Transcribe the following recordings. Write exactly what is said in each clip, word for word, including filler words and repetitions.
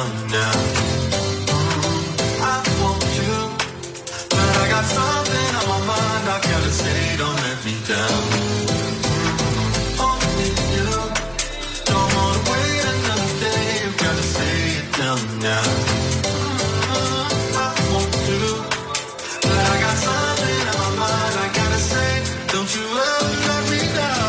tell me now. Mm, I want you, but I got something on my mind. I gotta say, don't let me down. Mm, only you, don't wanna wait another day. You gotta say it, tell me now. Mm, I want you, but I got something on my mind. I gotta say, don't you ever let me down.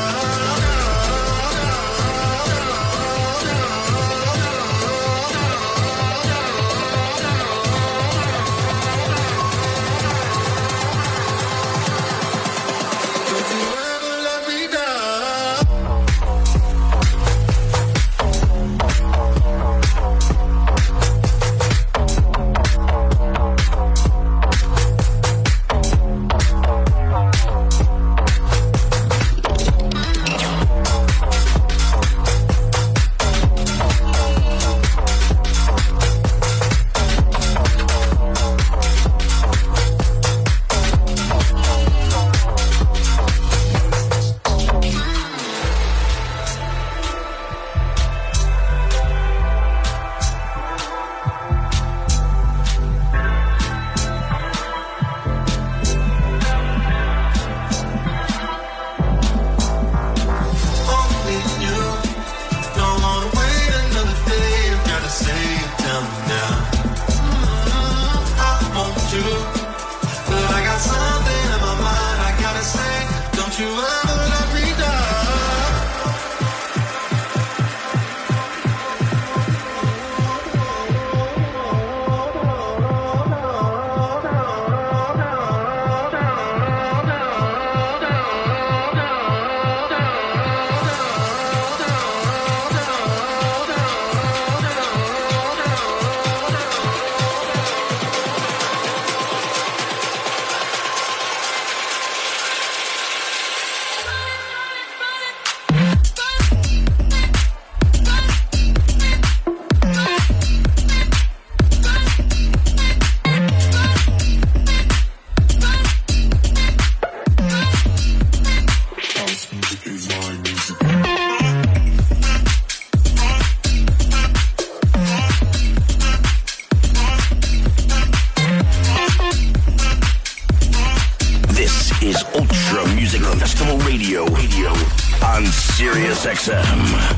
X M.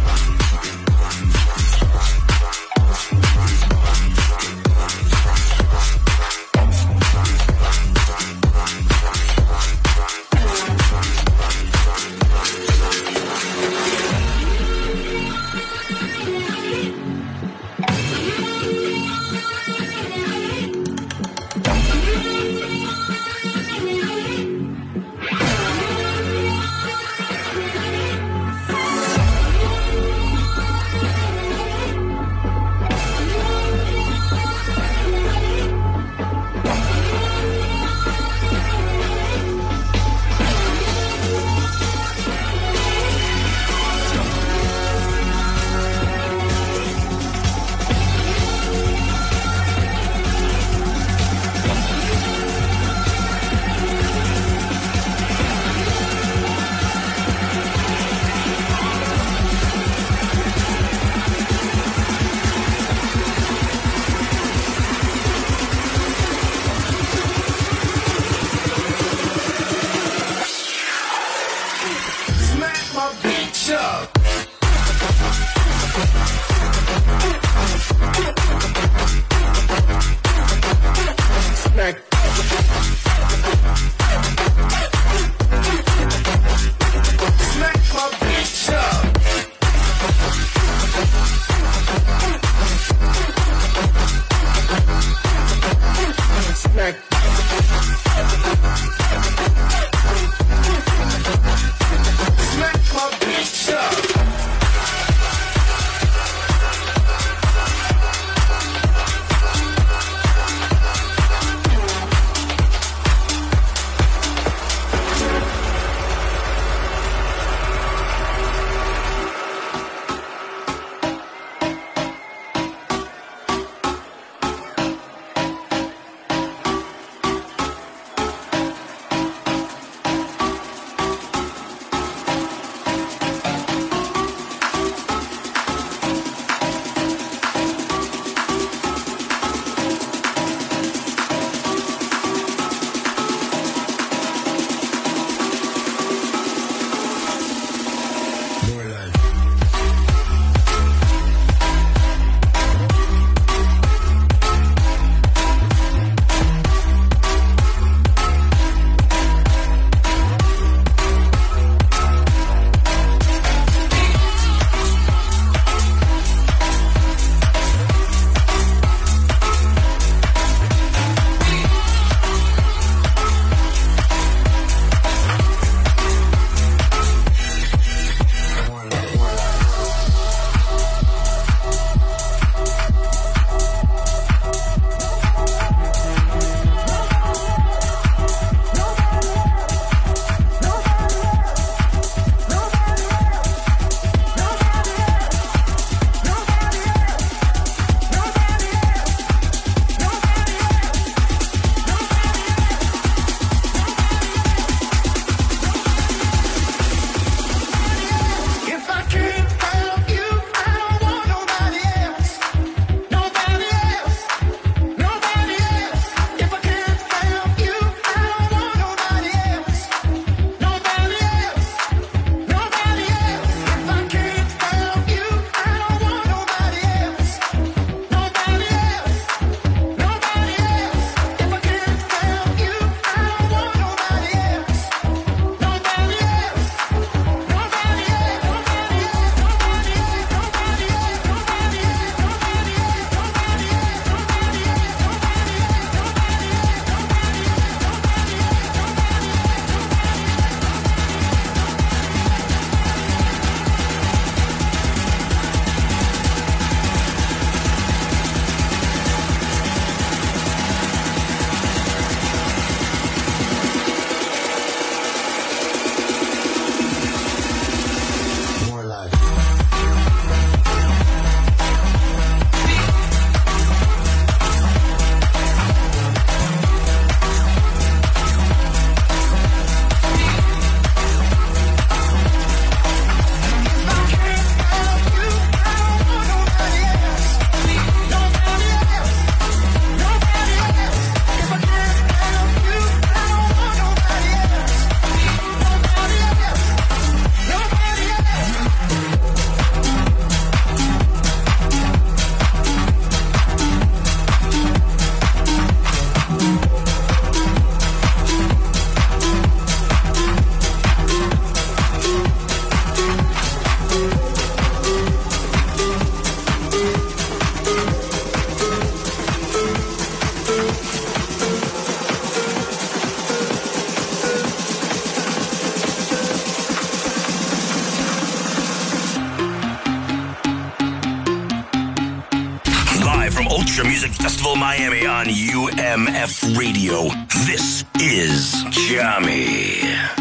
Festival Miami on U M F Radio. This is Jami.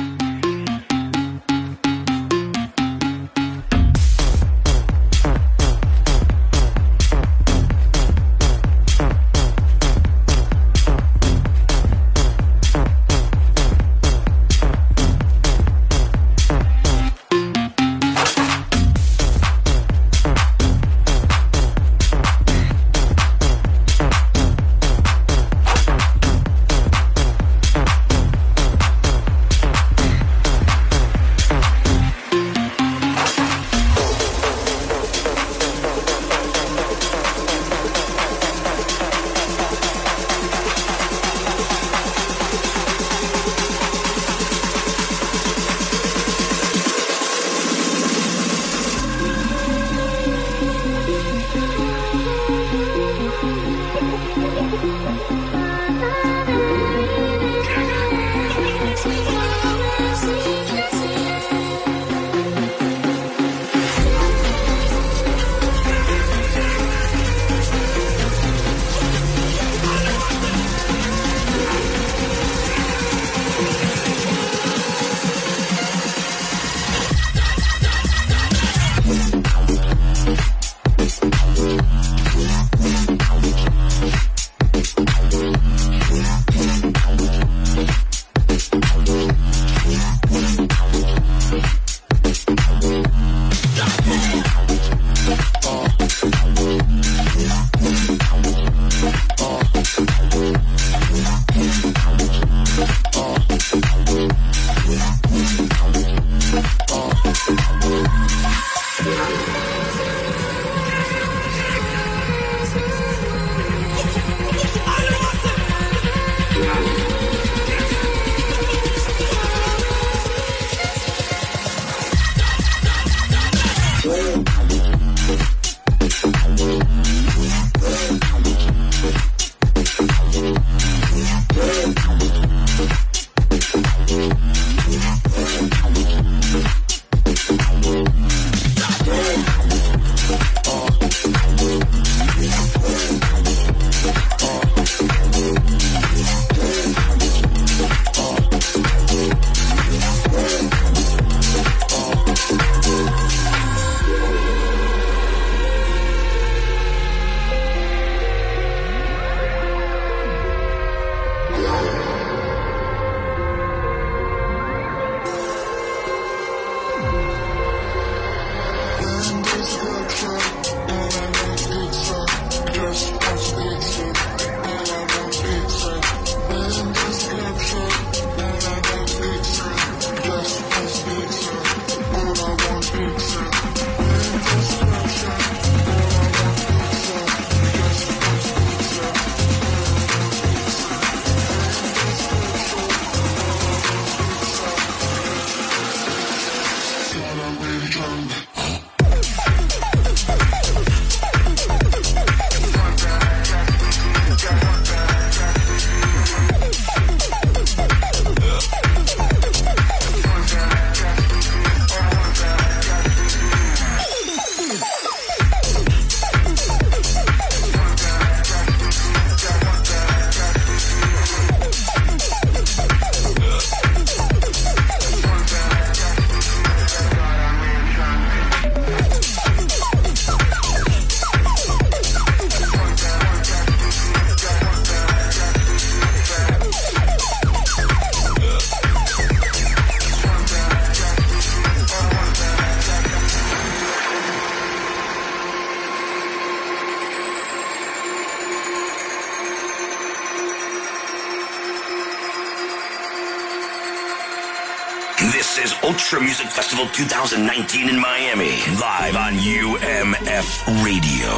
This is Ultra Music Festival twenty nineteen in Miami, live on U M F Radio.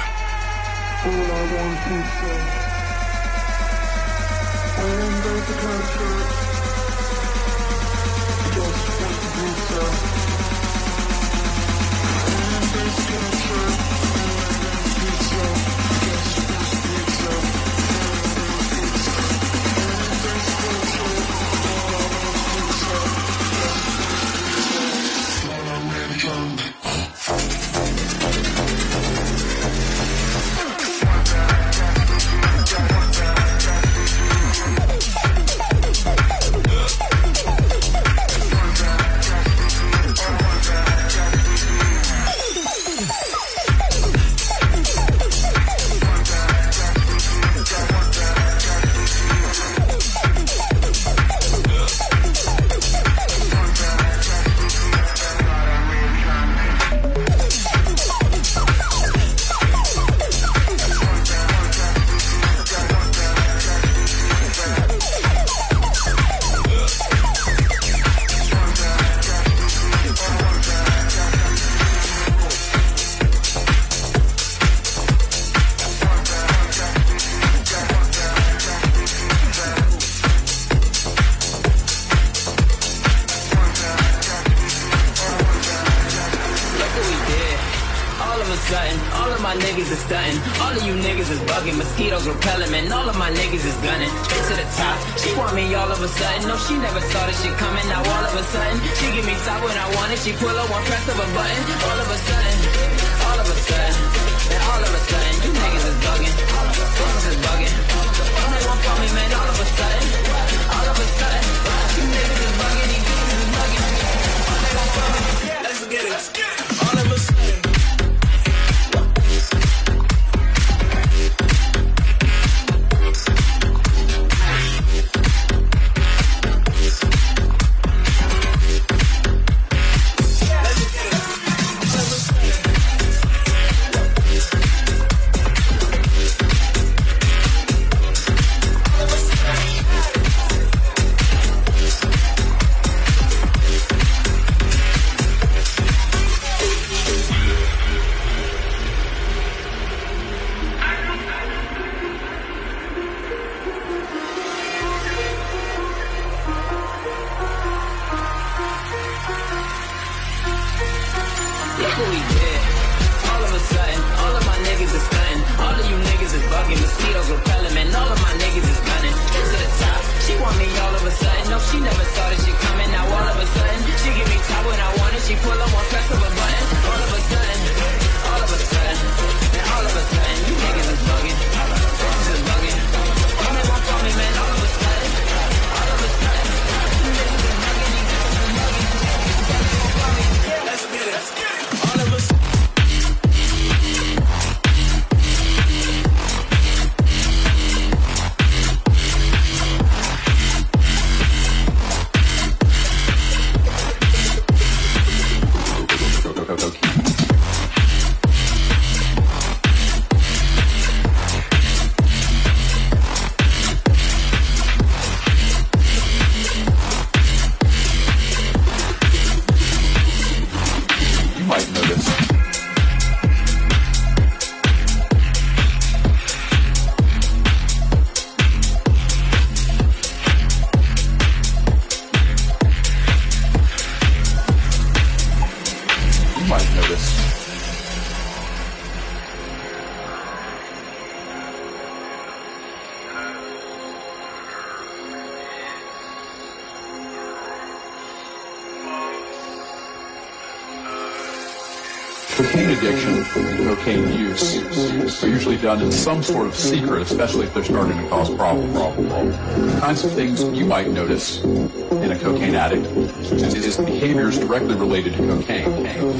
All I want is pizza. When there's a concert, just want the pizza. When there's a concert, pizza, just want the pizza. When there's a concert, all I want is pizza. All I'm really drunk. my niggas is stunting. All of you niggas is bugging. Mosquitoes repelling, man. All of my niggas is gunning. Straight to the top. She want me all of a sudden. No, she never saw this shit coming. Now all of a sudden, she give me top when I want it. She pull up one press of a button. All of a sudden, all of a sudden, and all of a sudden, you niggas is bugging. Bitches is bugging. All they want from me, man. All of a sudden, all of a sudden, you niggas is bugging. These niggas is bugging. All they want from me. Let's get it. Let's get it. All of a sudden. Cocaine addiction and cocaine use are usually done in some sort of secret, especially if they're starting to cause problems. The kinds of things you might notice in a cocaine addict is behaviors directly related to cocaine.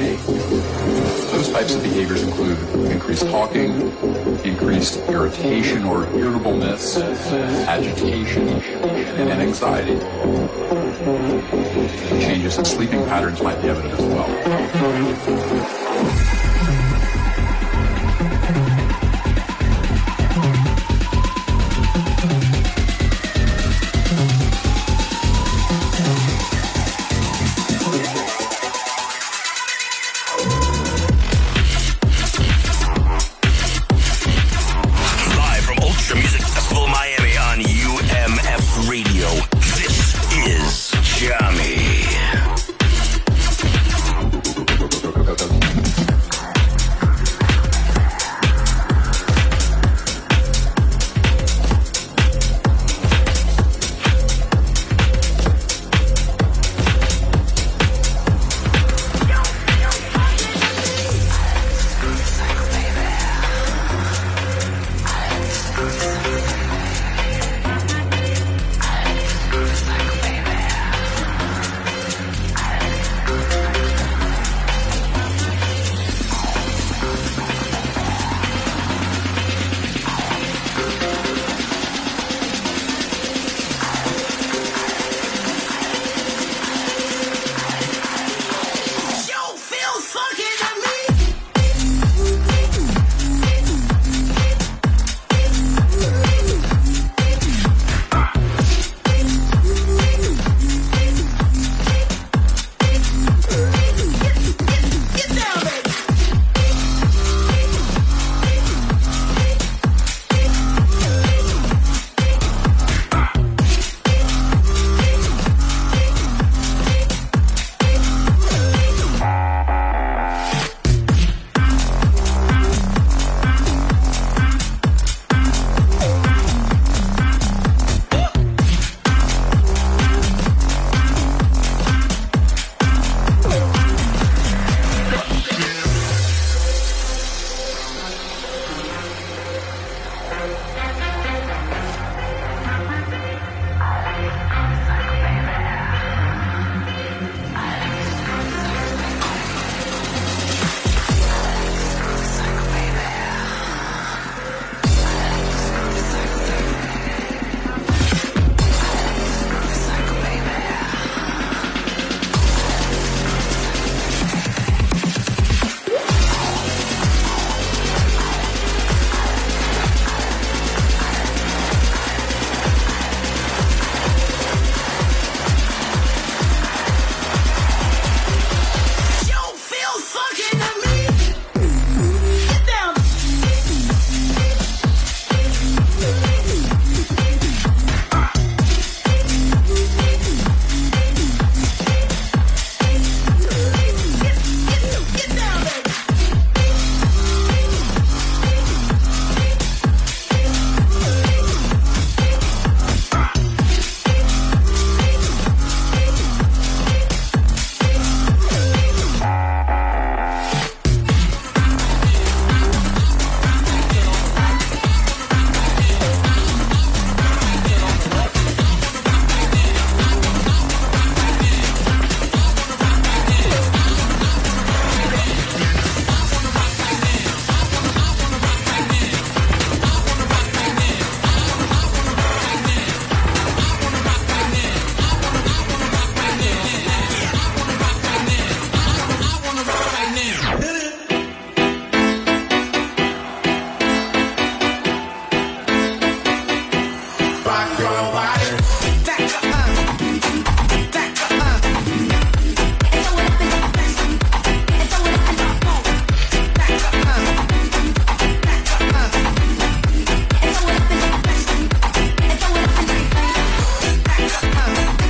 Those types of behaviors include increased talking, increased irritation or irritableness, agitation, and anxiety. Changes in sleeping patterns might be evident as well.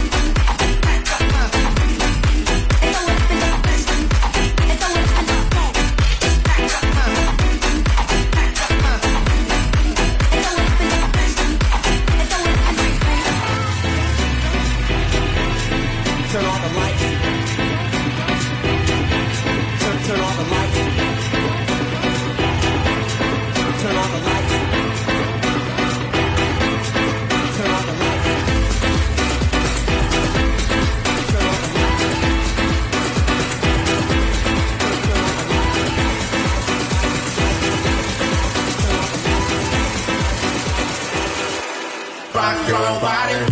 Rock your body.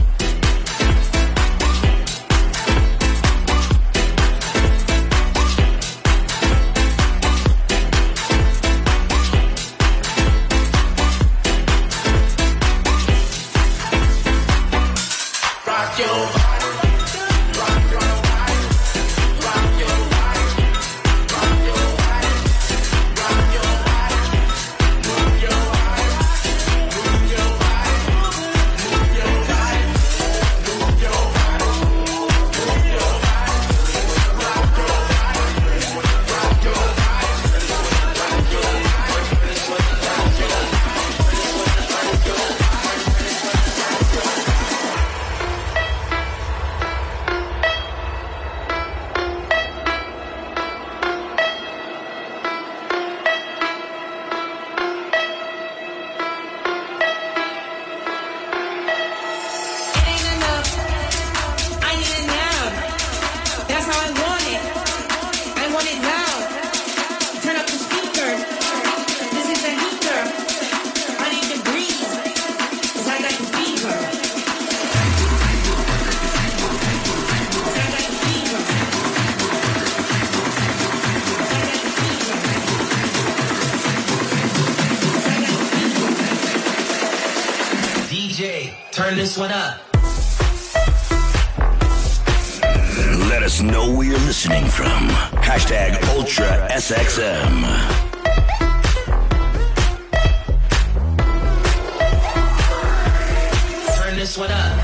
Turn this one up. Let us know where you're listening from. Hashtag Ultra S X M. Turn this one up.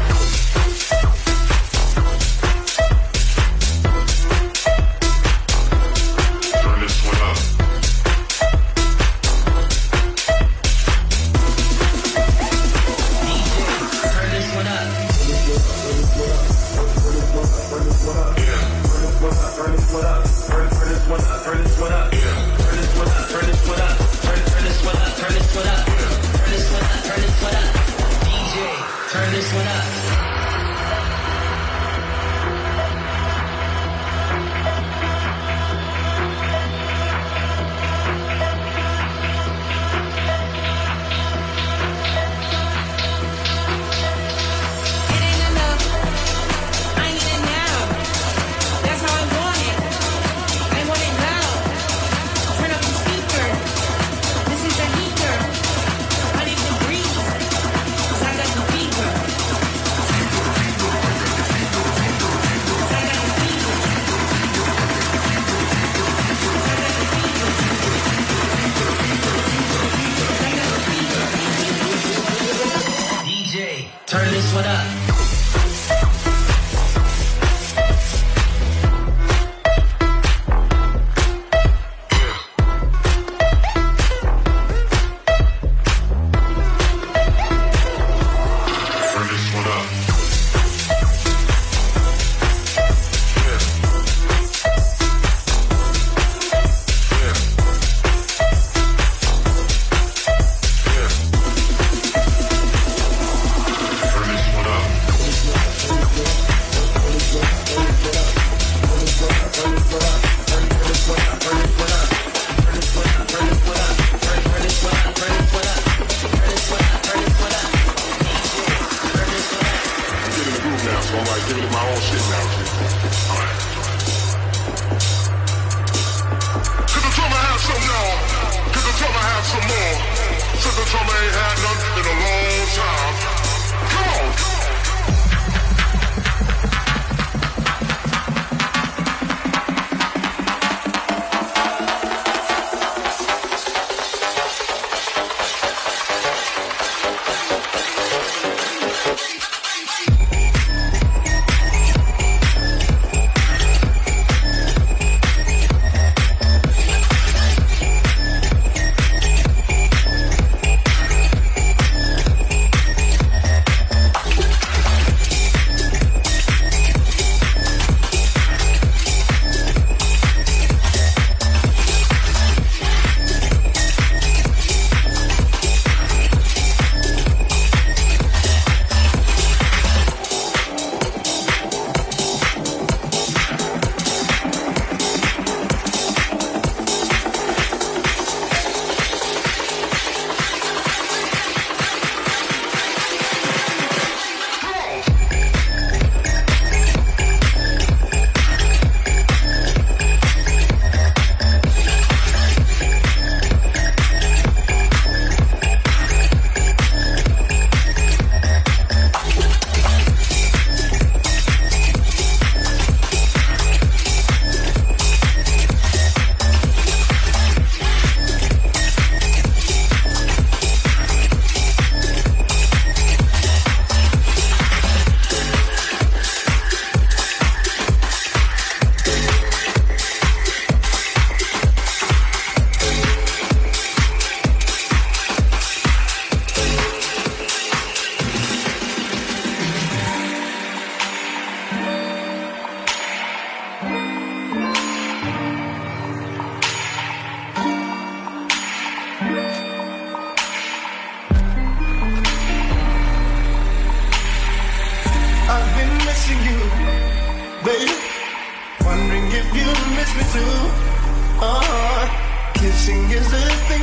Turn this one up.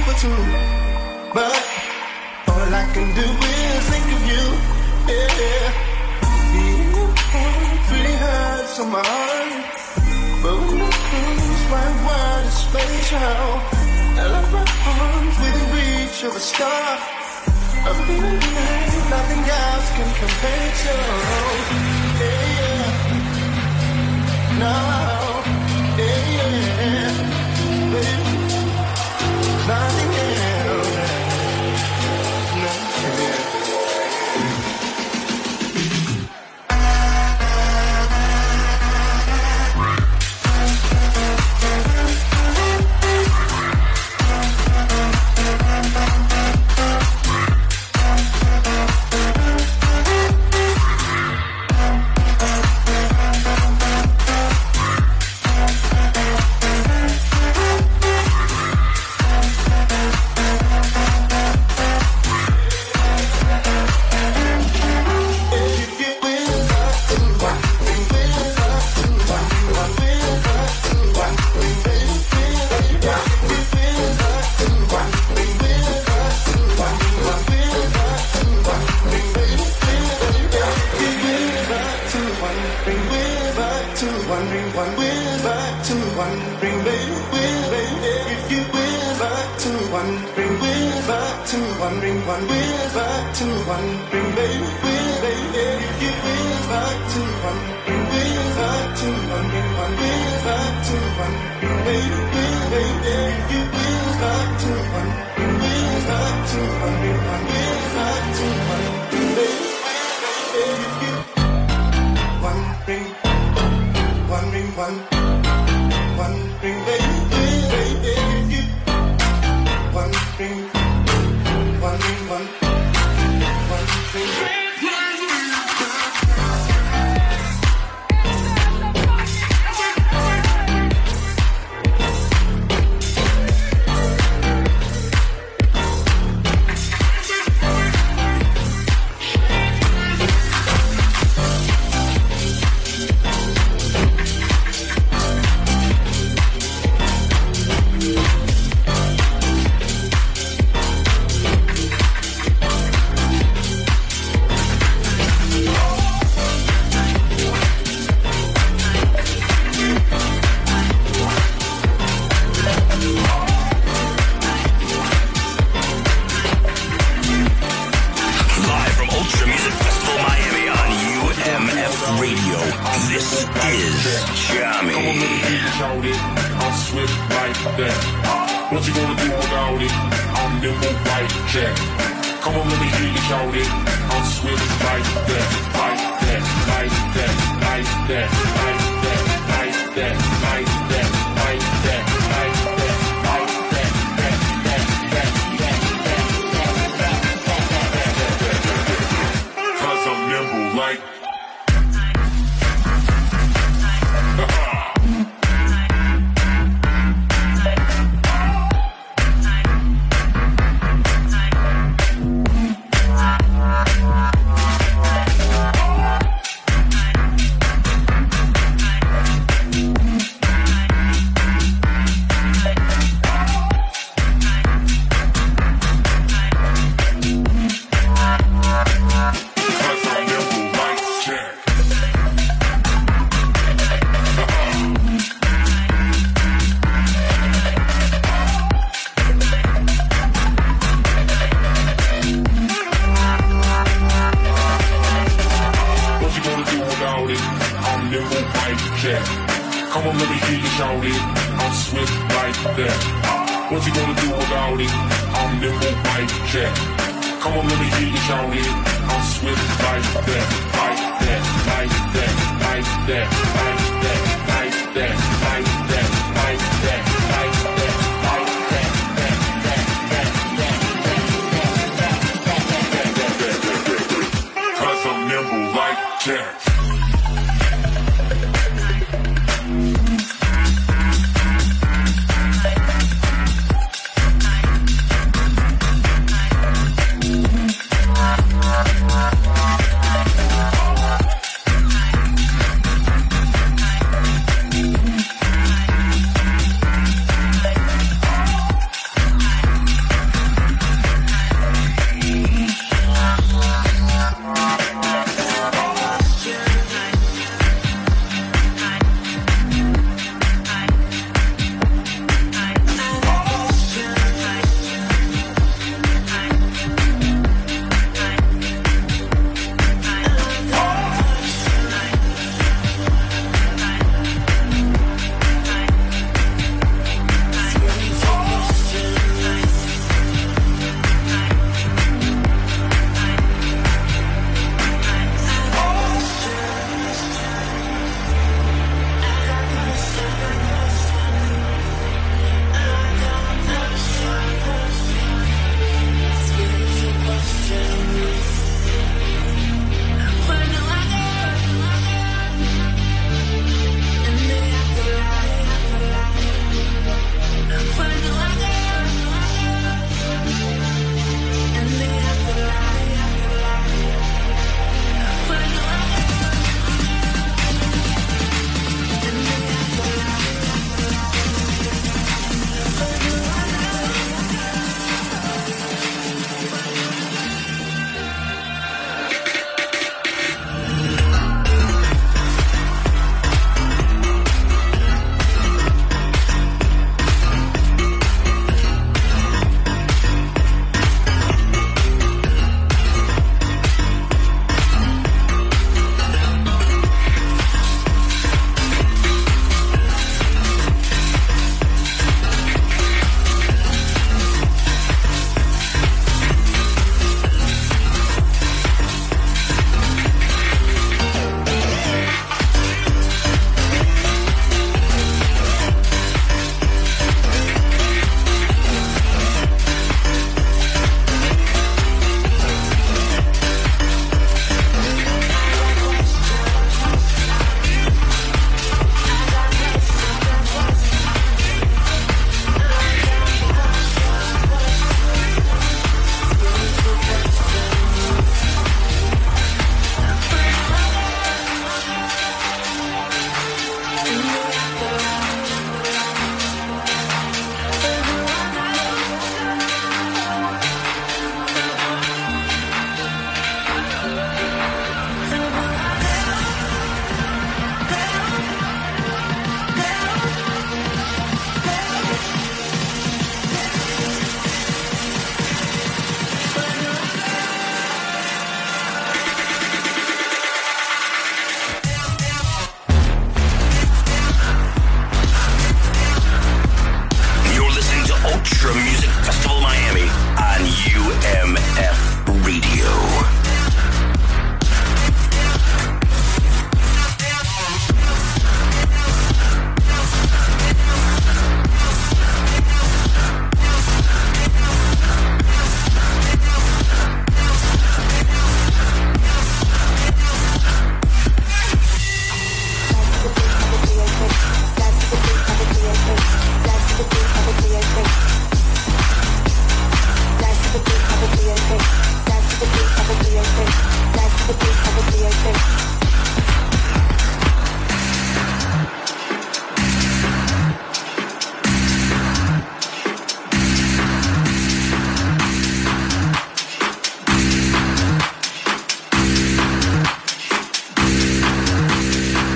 for two, but all I can do is think of you. Yeah, being apart really hurts on my heart, but when I close my wide spatial, I love my arms within reach of a star. A feeling like nothing else can compare to. Yeah, yeah. No, yeah, yeah. Baby, nothing else. Nothing else.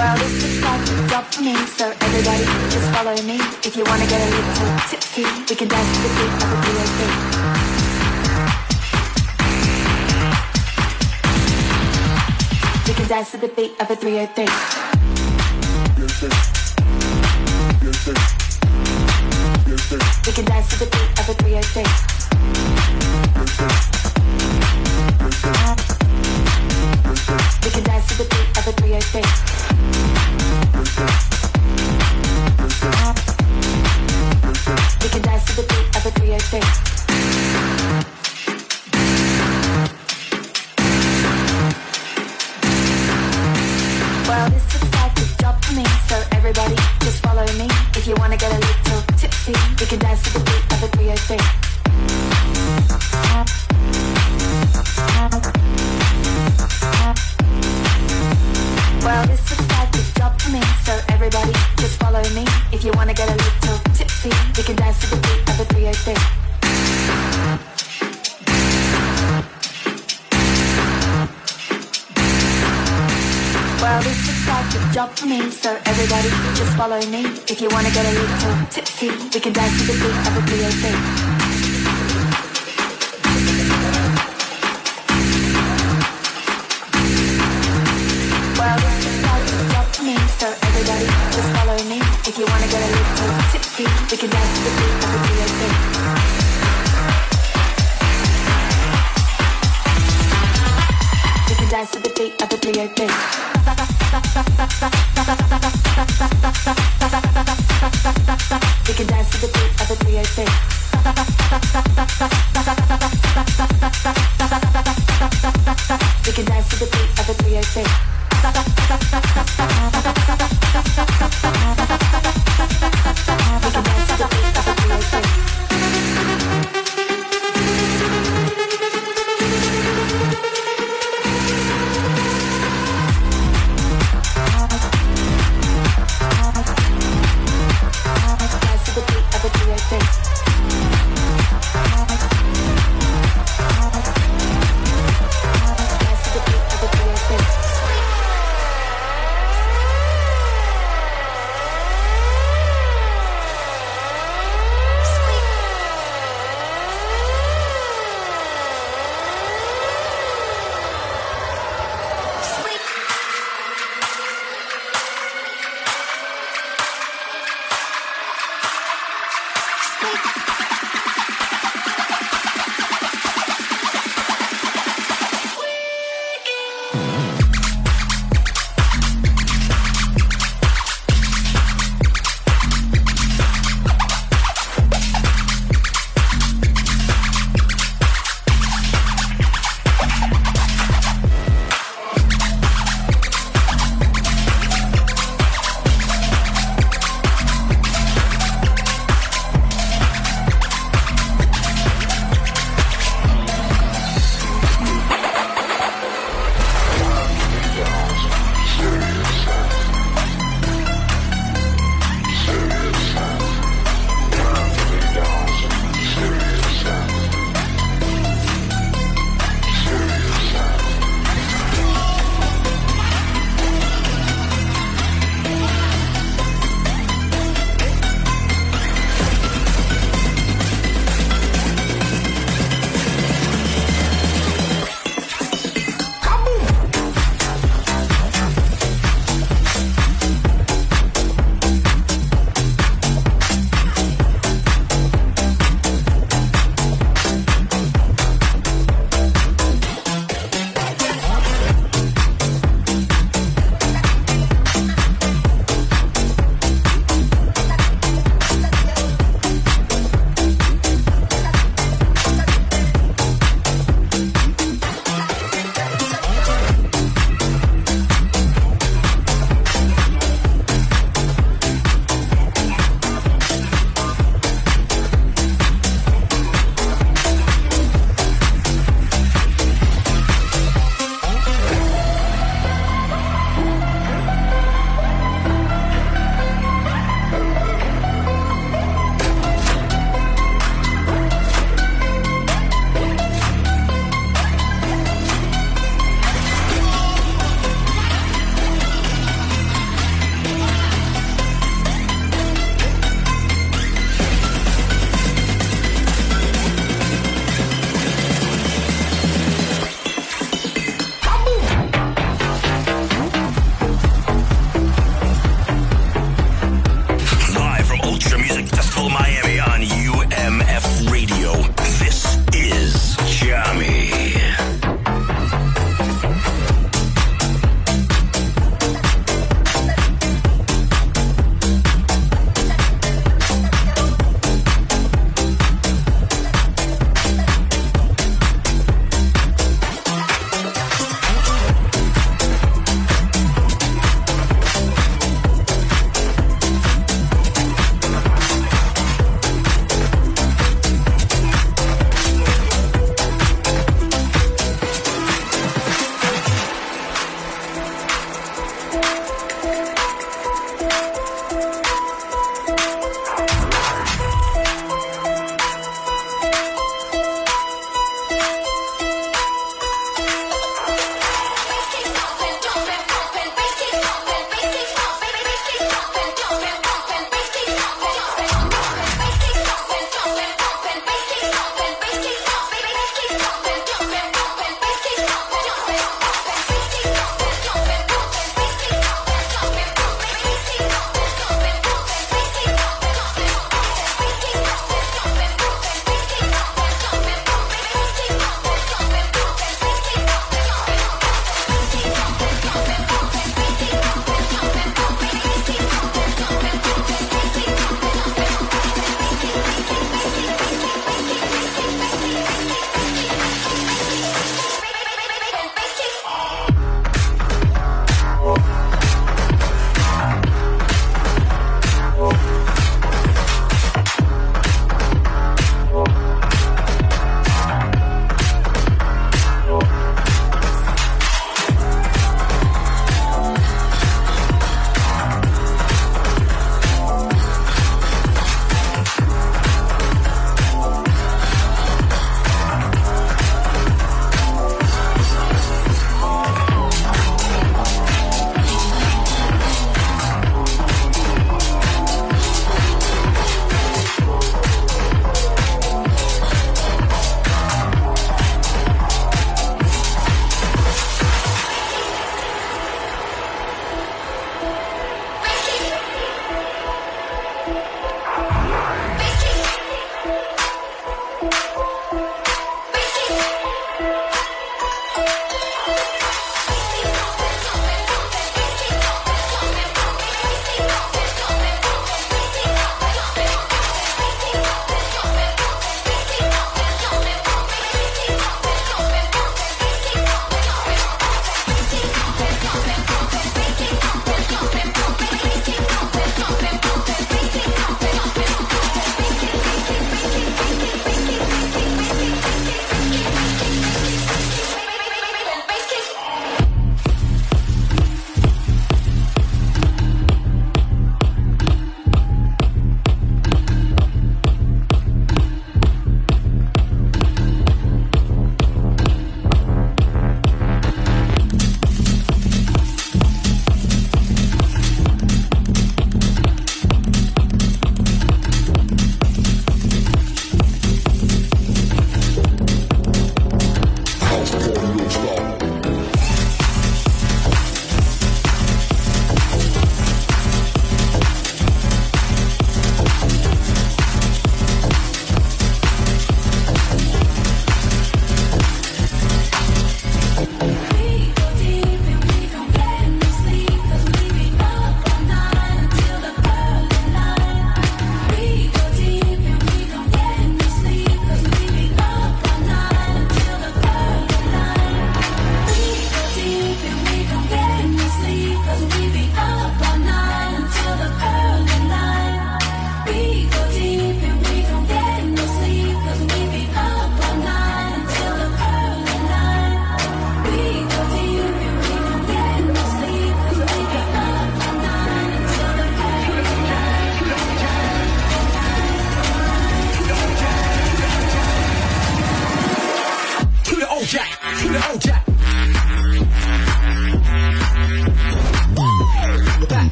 Well, this looks like a job for me, so everybody just follow me. If you wanna get a little tipsy, we can dance to the beat of a B A B. We can dance to the beat of a three oh three. We can dance to the beat of a three oh three. We can dance to the beat of a three oh three. We can dance to the beat of a three oh three. Well, this looks like a job for me, so everybody just follow me. If you wanna get a little tipsy, we can dance to the beat of a three oh three. Well, this looks like a job for me, so everybody just follow me. If you wanna get a little tipsy, we can dance to the beat of a three oh three. Well, this looks like a job for me, so everybody just follow me. If you wanna get a little tipsy, we can dance to the beat of a three oh three. Well, this looks like a job for me, so everybody just follow me. If you wanna get a little tipsy, we can dance to the beat of a three oh three. We can dance to the beat of a three oh three. We can dance to the beat of a three oh three.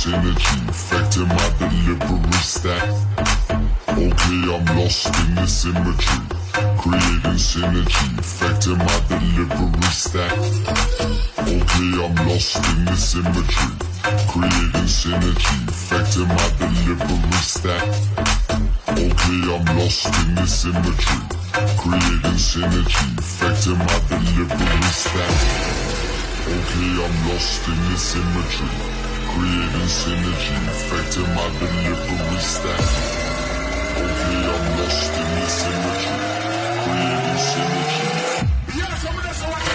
synergy, affecting my delivery stack. Okay, I'm lost in this imagery, creating synergy, affecting my delivery stack. Okay, I'm lost in this imagery, creating synergy, affecting my delivery stack. Okay, I'm lost in this imagery, creating synergy, affecting my delivery stack. Okay, I'm lost in this imagery, creating synergy, affecting my delivery stack. Okay, I'm lost in this imagery, creating synergy. Yeah, some of that's what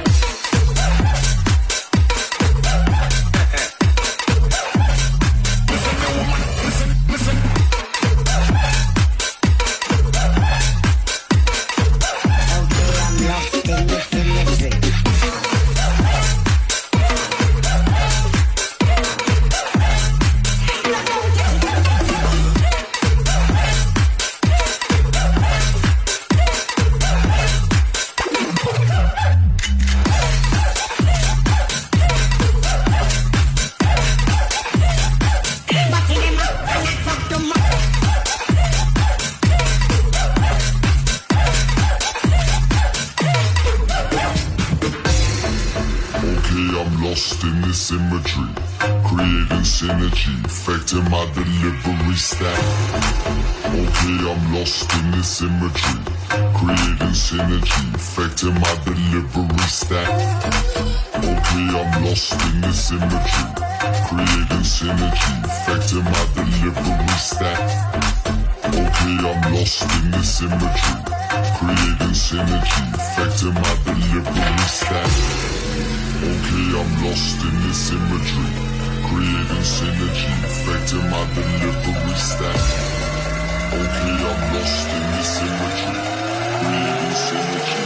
imagery, creating synergy, affecting my delivery stack. Okay, I'm lost in this imagery, creating synergy, affecting my delivery stack. Okay, I'm lost in this imagery, creating synergy, affecting my delivery stack. Okay, I'm lost in this imagery, creating synergy, affecting my delivery stack. Okay, I'm lost in this imagery, creating synergy, affecting my delivery stack. Okay, I'm lost in this imagery, creating synergy.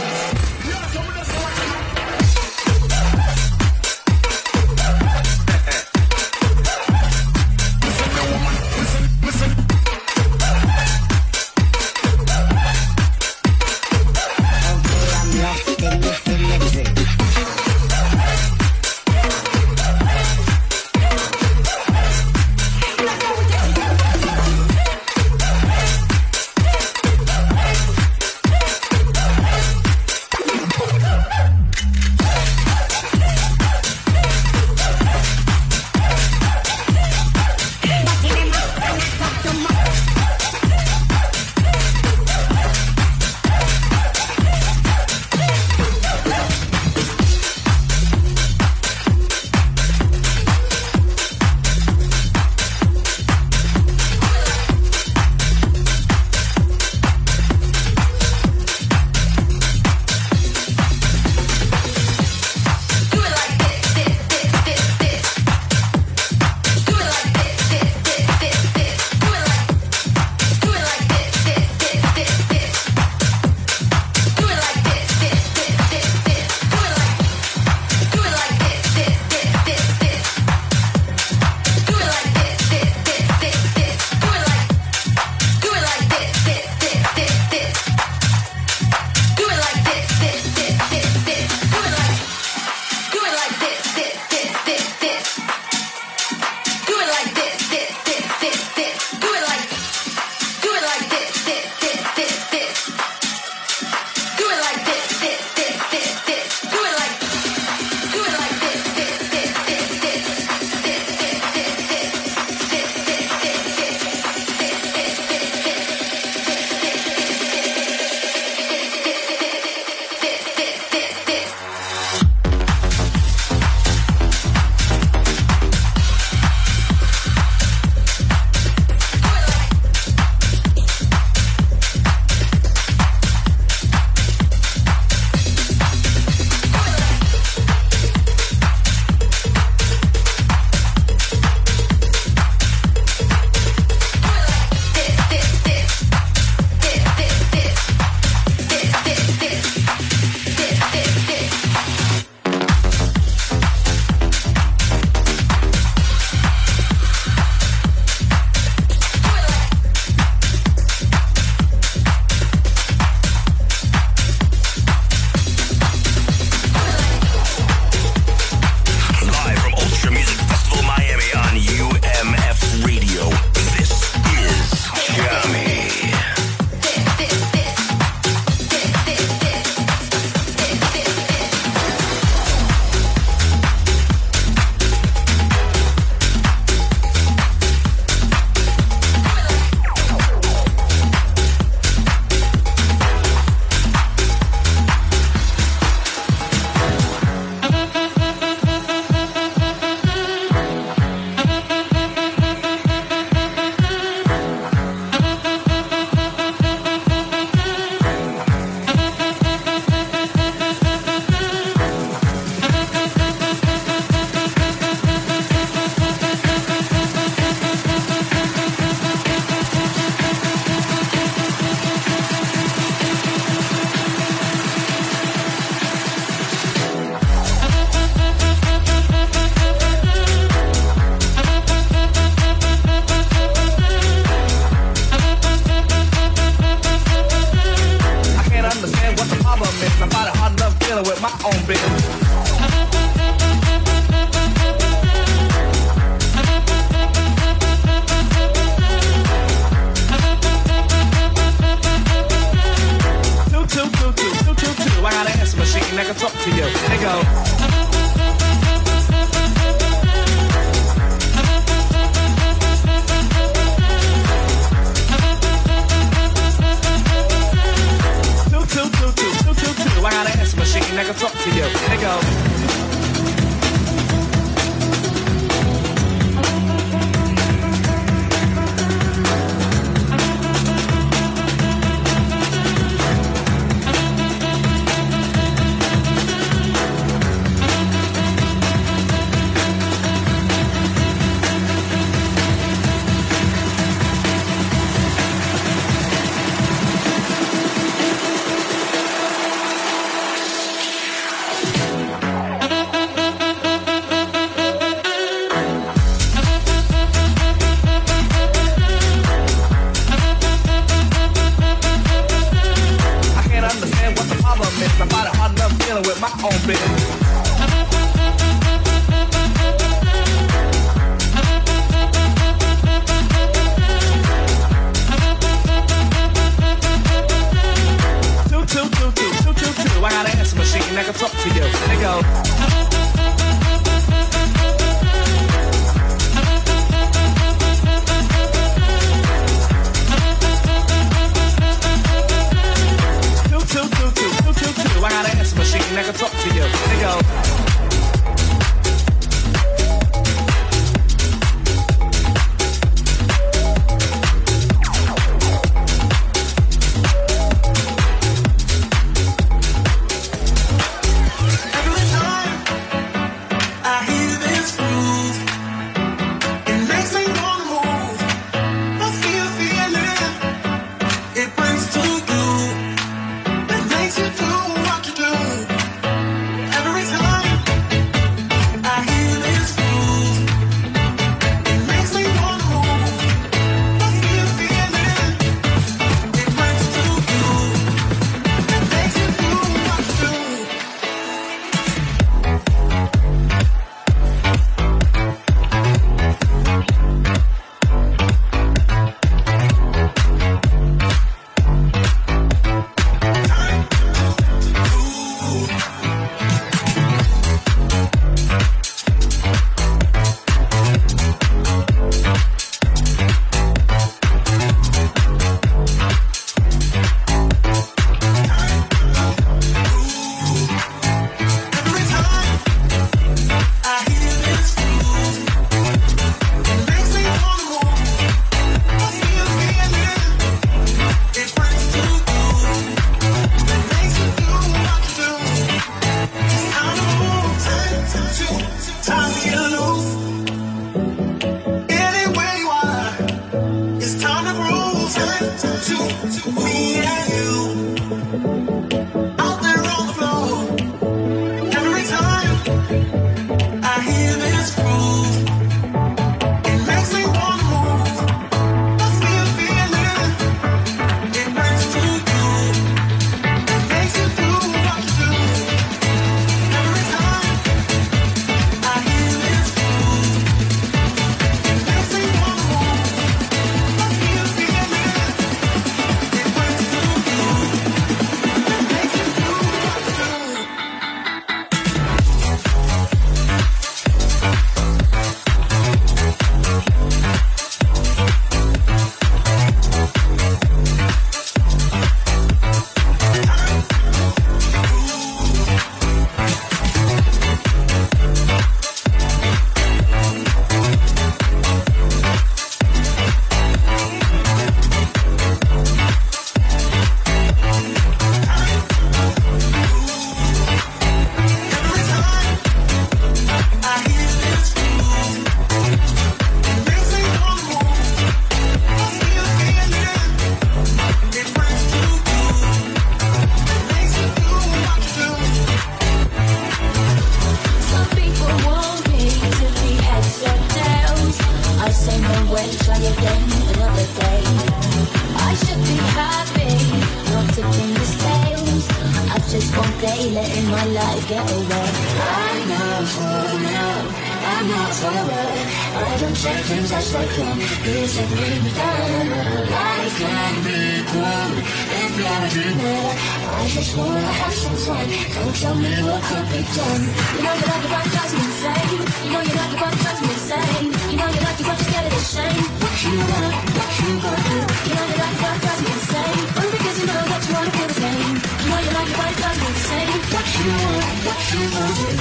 way, try again another day. I should be happy, not tipping the scales. I just won't play, letting my life get away. I'm not for now, I'm not forward. I don't take things as they come, it's a bring me down. Life can be cool if you're a dreamer. I just wanna have some fun, don't tell me what could be done. You know you like your body drives me insane. You know you like your body drives me insane. You know you like your body scared of the shame. What you want, what you gonna do? You know you like your body drives me insane. Only because you know that you wanna feel the same. You know you like your body drives me insane. What you want, what you gonna do?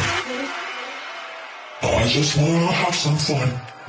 I just wanna have some fun.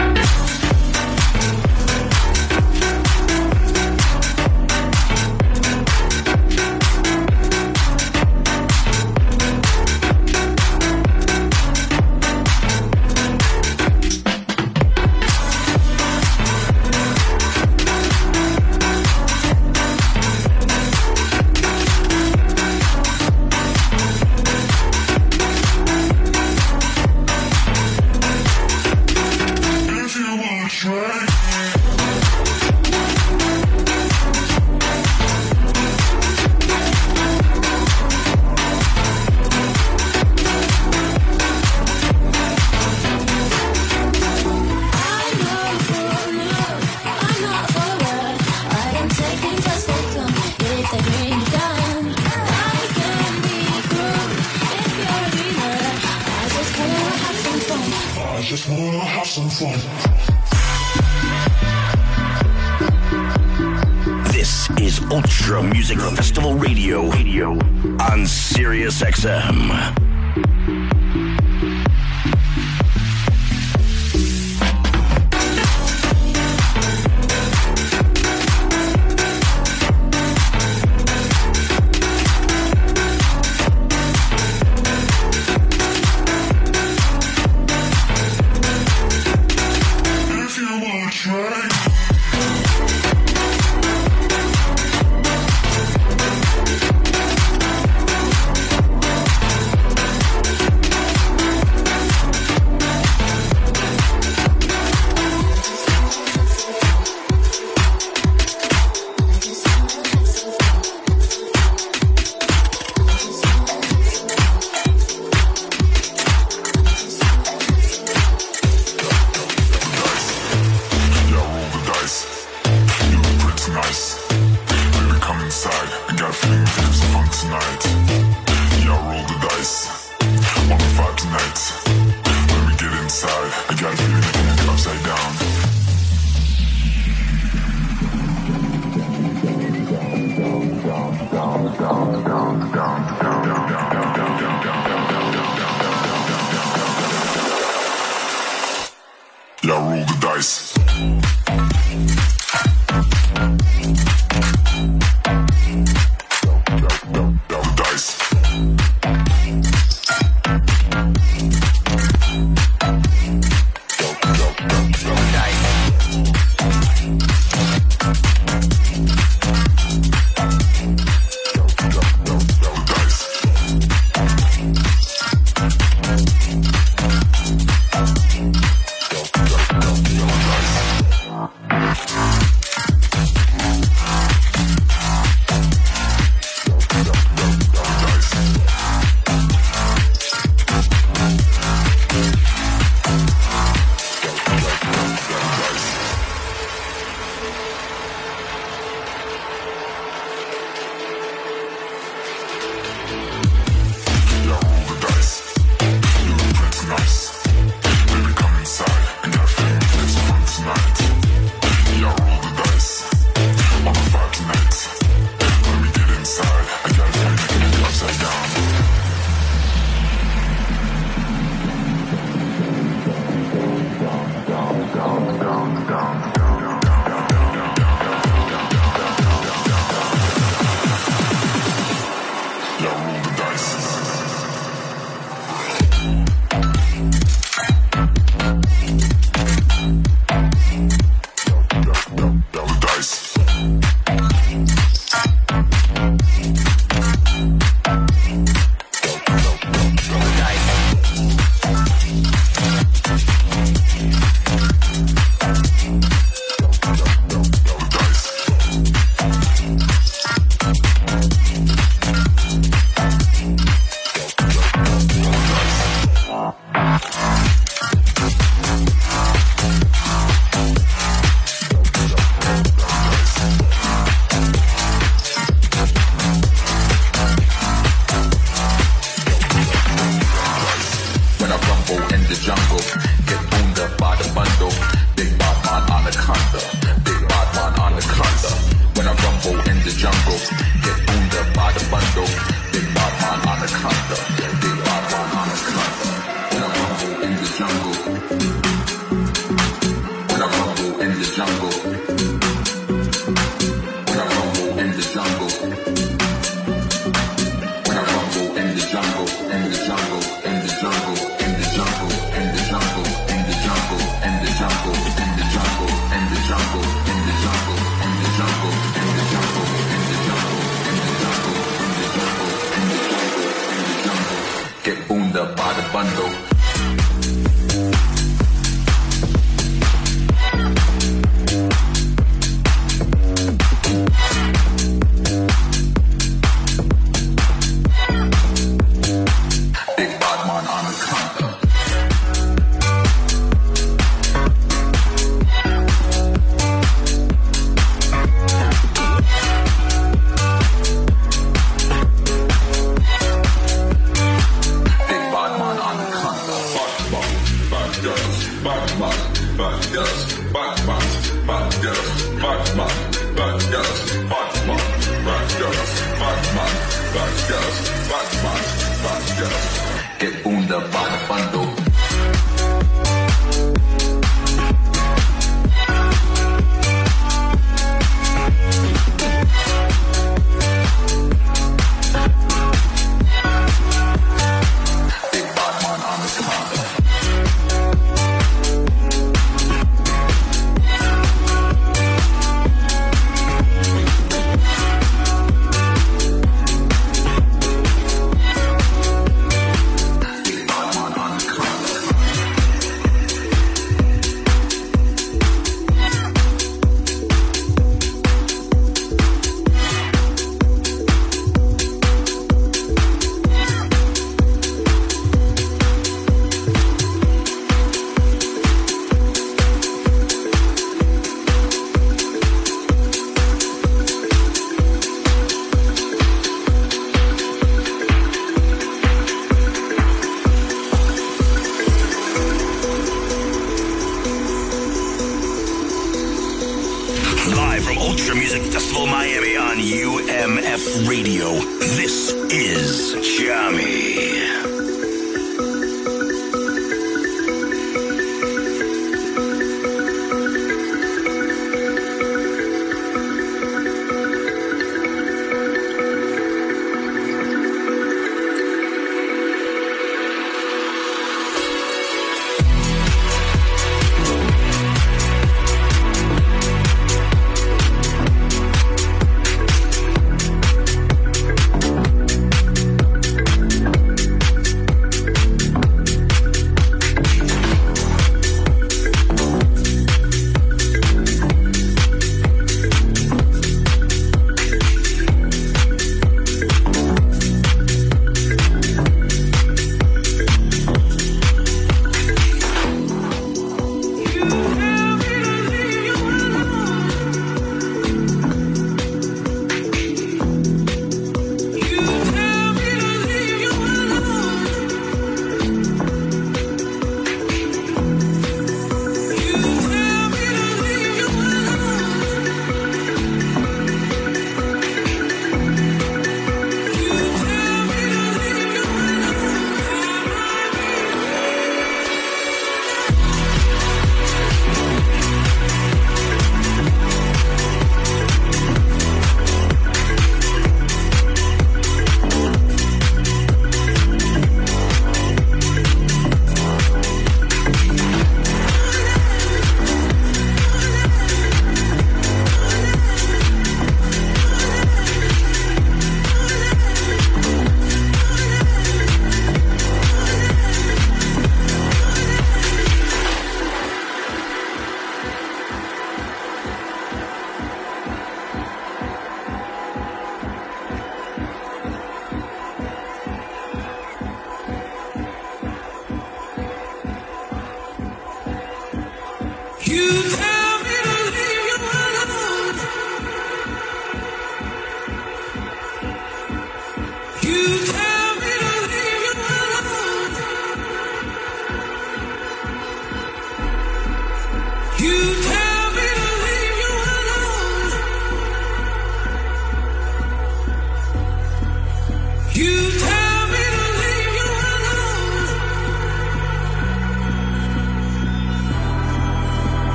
This is Ultra Music Festival Radio, Radio on Sirius X M.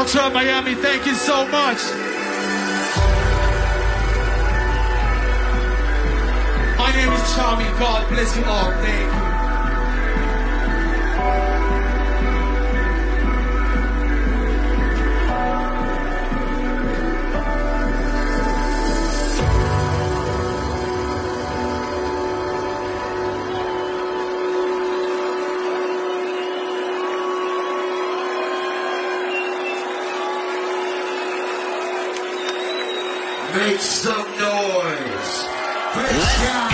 Ultra Miami, thank you so much. My name is Charming. God bless you all. Thank you. Make some noise. Great job.